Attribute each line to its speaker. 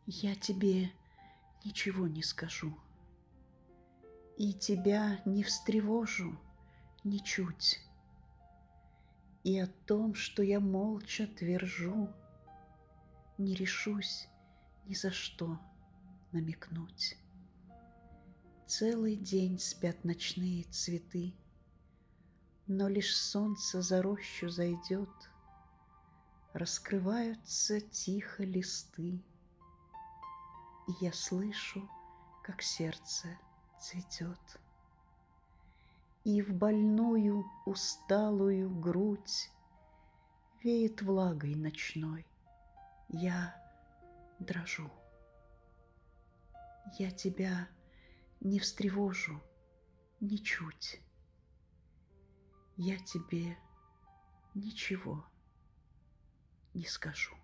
Speaker 1: Я тебе ничего не скажу, и тебя не встревожу ничуть, и о том, что я молча твержу, не решусь ни за что намекнуть. Целый день спят ночные цветы, но лишь солнце за рощу зайдет, раскрываются тихо листы, и я слышу, как сердце цветет. И в больную усталую грудь веет влагой ночной, я дрожу. Я тебя не встревожу ничуть, я тебе ничего не скажу.